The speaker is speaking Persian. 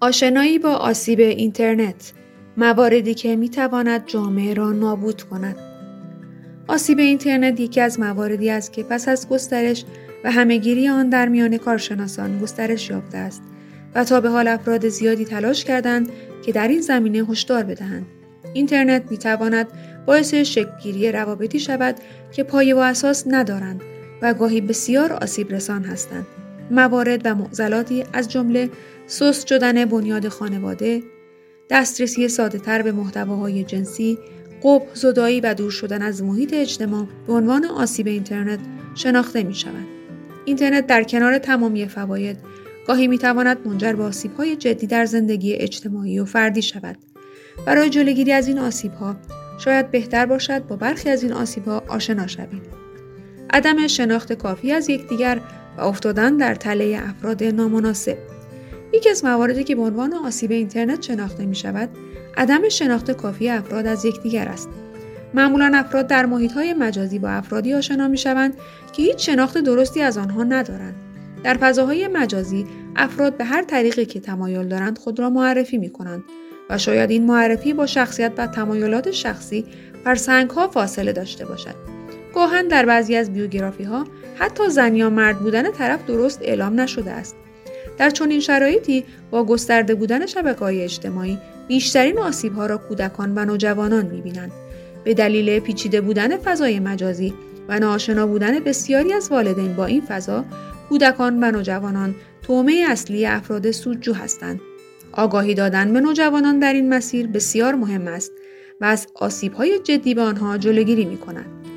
آشنایی با آسیب اینترنت، مواردی که میتواند جامعه را نابود کند. آسیب اینترنت یکی از مواردی است که پس از گسترش و همه‌گیری آن در میان کارشناسان گسترش یافته است و تا به حال افراد زیادی تلاش کردند که در این زمینه هشدار بدهند. اینترنت میتواند باعث شکل‌گیری روابطی شود که پایه و اساس ندارند و گاهی بسیار آسیب رسان هستند. موارد و معضلاتی از جمله سست شدن بنیاد خانواده، دسترسی ساده‌تر به محتواهای جنسی، قبح، زدایی و دور شدن از محیط اجتماع به عنوان آسیب اینترنت شناخته می شود. اینترنت در کنار تمامی فواید گاهی می تواند منجر به آسیب‌های جدی در زندگی اجتماعی و فردی شود. برای جلوگیری از این آسیب‌ها شاید بهتر باشد با برخی از این آسیب‌ها آشنا شویم. عدم شناخت کافی از یکدیگر و افتادن در تله افراد نامناسب. یکی از مواردی که به عنوان آسیب اینترنت شناخته می شود، عدم شناخت کافی افراد از یکدیگر است. معمولاً افراد در محیط‌های مجازی با افرادی آشنا می شوند که هیچ شناخت درستی از آنها ندارند. در فضاهای مجازی، افراد به هر طریقی که تمایل دارند خود را معرفی می کنند و شاید این معرفی با شخصیت و تمایلات شخصی فرسنگ‌ها فاصله داشته باشد. گاهن در بعضی از بیوگرافی‌ها حتی زن یا مرد بودن طرف درست اعلام نشده است. در چنین شرایطی با گسترده بودن شبکه‌های اجتماعی بیشترین آسیب‌ها را کودکان و نوجوانان می‌بینند. به دلیل پیچیده بودن فضای مجازی و ناآشنا بودن بسیاری از والدین با این فضا، کودکان و نوجوانان طعمه اصلی افراد سودجو هستند. آگاهی دادن به نوجوانان در این مسیر بسیار مهم است و از آسیب‌های جدی به آنها جلوگیری می‌کند.